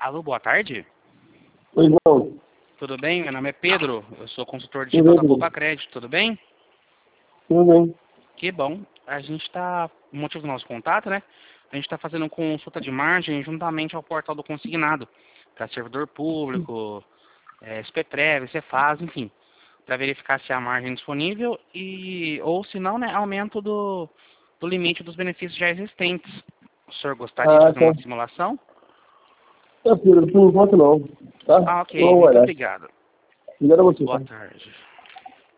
Alô, boa tarde. Oi, João. Tudo bem? Meu nome é Pedro. Eu sou consultor digital da Poupa Crédito. Tudo bem? Tudo bem. Que bom. A gente está, o motivo do nosso contato, né? A gente está fazendo consulta de margem juntamente ao portal do consignado, para servidor público, SPPrev, Cefaz, enfim, para verificar se há margem disponível ou se não, né, aumento do limite dos benefícios já existentes. O senhor gostaria de fazer Tá. uma simulação? Tá, Pedro, por enquanto não. Tá? Ah, ok. Vamos Muito olhar. obrigado. Obrigado a você, Boa tá? tarde.